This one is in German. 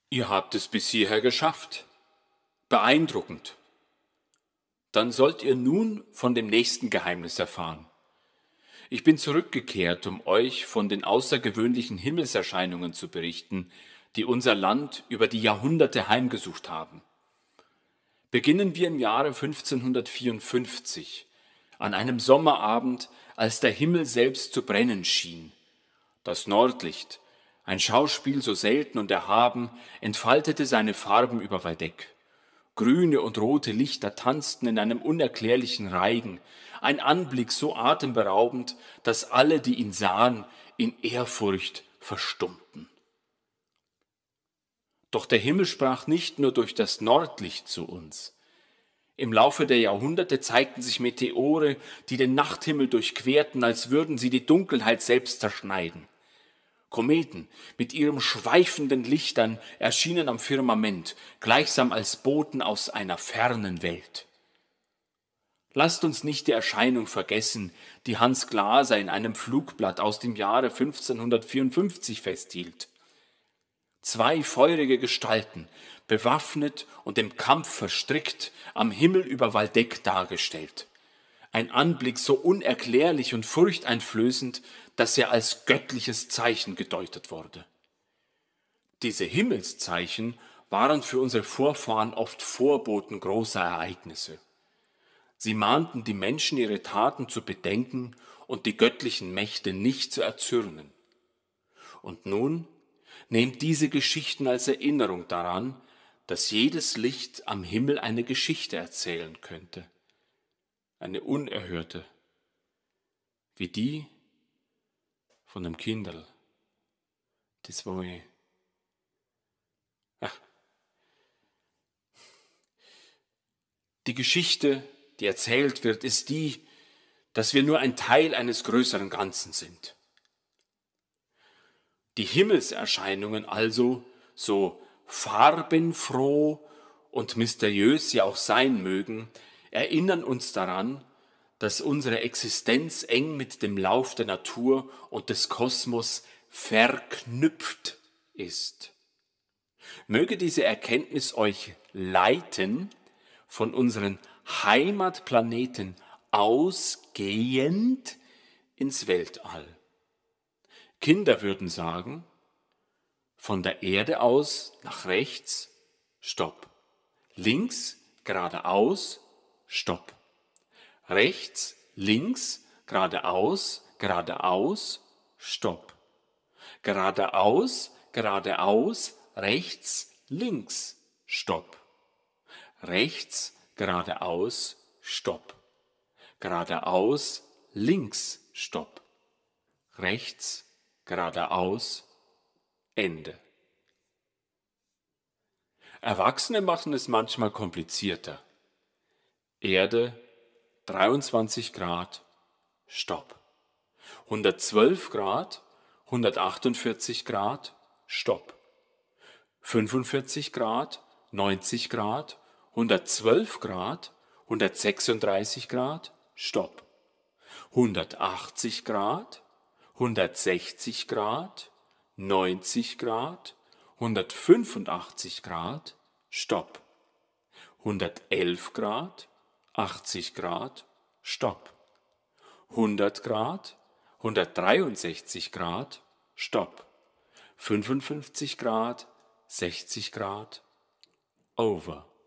Ihr habt es bis hierher geschafft. Beeindruckend. Dann sollt ihr nun von dem nächsten Geheimnis erfahren. Ich bin zurückgekehrt, um euch von den außergewöhnlichen Himmelserscheinungen zu berichten, die unser Land über die Jahrhunderte heimgesucht haben. Beginnen wir im Jahre 1554, an einem Sommerabend, als der Himmel selbst zu brennen schien. Das Nordlicht, ein Schauspiel so selten und erhaben, entfaltete seine Farben über Waldeck. Grüne und rote Lichter tanzten in einem unerklärlichen Reigen, ein Anblick so atemberaubend, dass alle, die ihn sahen, in Ehrfurcht verstummten. Doch der Himmel sprach nicht nur durch das Nordlicht zu uns. Im Laufe der Jahrhunderte zeigten sich Meteore, die den Nachthimmel durchquerten, als würden sie die Dunkelheit selbst zerschneiden. Kometen mit ihren schweifenden Lichtern erschienen am Firmament, gleichsam als Boten aus einer fernen Welt. Lasst uns nicht die Erscheinung vergessen, die Hans Glaser in einem Flugblatt aus dem Jahre 1554 festhielt. Zwei feurige Gestalten, bewaffnet und im Kampf verstrickt, am Himmel über Waldeck dargestellt. Ein Anblick so unerklärlich und furchteinflößend, dass er als göttliches Zeichen gedeutet wurde. Diese Himmelszeichen waren für unsere Vorfahren oft Vorboten großer Ereignisse. Sie mahnten die Menschen, ihre Taten zu bedenken und die göttlichen Mächte nicht zu erzürnen. Und nun nehmt diese Geschichten als Erinnerung daran, dass jedes Licht am Himmel eine Geschichte erzählen könnte. Eine unerhörte, wie die von dem Kinderl, das war ich. Die Geschichte, die erzählt wird, ist die, dass wir nur ein Teil eines größeren Ganzen sind. Die Himmelserscheinungen also, so farbenfroh und mysteriös sie auch sein mögen, erinnern uns daran, dass unsere Existenz eng mit dem Lauf der Natur und des Kosmos verknüpft ist. Möge diese Erkenntnis euch leiten, von unseren Heimatplaneten ausgehend ins Weltall. Kinder würden sagen, von der Erde aus nach rechts, Stopp. Links, geradeaus, Stopp. Rechts, links, geradeaus, geradeaus, Stopp. Geradeaus, geradeaus, rechts, links, Stopp. Rechts, geradeaus, Stopp. Geradeaus, links, Stopp. Rechts, geradeaus, Ende. Erwachsene machen es manchmal komplizierter. Erde, 23 Grad, Stopp. 112 Grad, 148 Grad, Stopp. 45 Grad, 90 Grad, 112 Grad, 136 Grad, Stopp. 180 Grad, 160 Grad, 90 Grad, 185 Grad, Stopp. 111 Grad, 80 Grad, Stopp. 100 Grad, 163 Grad, Stopp. 55 Grad, 60 Grad, over.